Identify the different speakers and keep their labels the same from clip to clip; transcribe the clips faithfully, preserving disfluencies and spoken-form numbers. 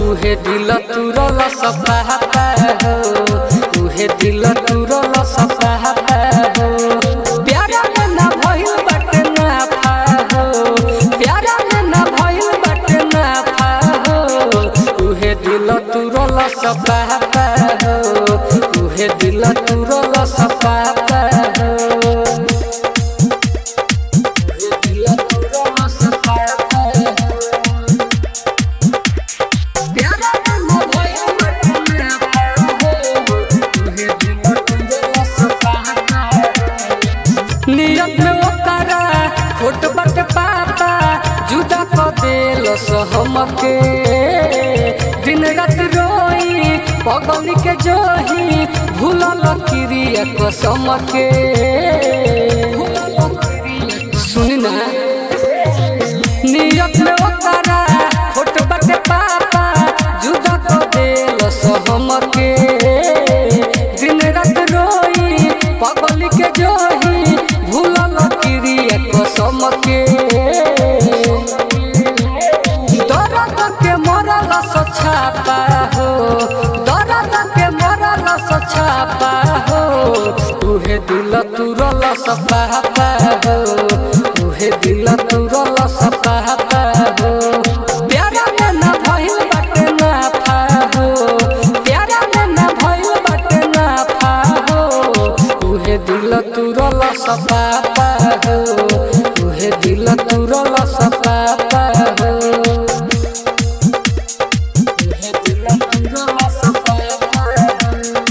Speaker 1: उहे दिल तुरल सपाहता हो उहे दिल तुरल सपाहता हो प्यारा में ना भइल बाटे नाफा हो प्यारा में ना भइल बाटे नाफा हो उहे दिल तुरल सपाहता हो उहे दिल तुरल सपाहता हो नियत में ओकरा खोट बट पापा जुदा क देल सहमके दिन रात रोई पगली के जोही भूलल क्रिया कसम के सुन ना नियत में ओकरा खोट बट पापा जुदा क देल सहमके दिन रात रोई पगली के जोही भूलल क्रिया कसम के दर्द के मरल सछापा हो दर्द के मरल सछापा हो उहे दिल तुरल सपाहता हो उहे दिल तुरल सपाहता हो प्यारा में ना भइल बाटे नाफा हो प्यारा में ना भइल बाटे नाफा हो उहे दिल तुरल सपाहता हो उहे दिल तुरल सपाहता हो उहे दिल तुरल सपाहता हो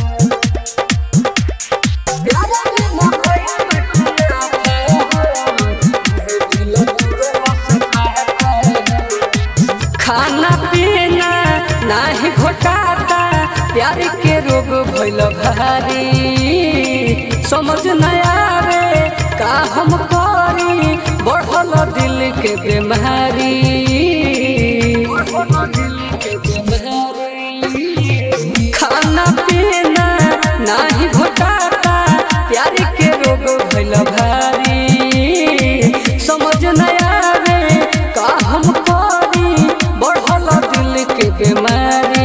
Speaker 1: प्यारा में ना भइल बाटे नाफा हो उहे दिल तुरल सपाहता हो खाना पीना नाही घोटाता प्यार के रोग भइल भारी समझ न आवे का हम करी बढ़ल दिल के बीमारी खाना पीना नाही घोटाता प्यार के रोग भइल भारी समझ न आवे का हम करी बढ़ल दिल के बीमारी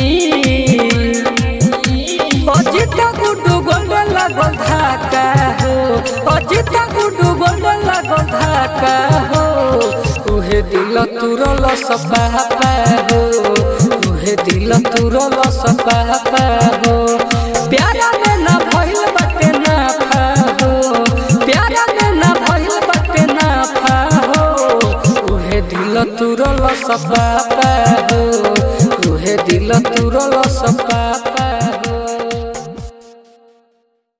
Speaker 1: अजिता गुड्डू गोल्ड लागल धाका हो अजिता गुड्डू गोल्ड लागल धाका हो उहे दिल तुरल सपाहता हो उहे दिल तुरल सपाहता हो प्यारा में ना भइल बाटे नाफा हो प्यारा में ना भइल बाटे नाफा हो उहे दिल तुरल सपाहता हो उहे दिल तुरल सपाहता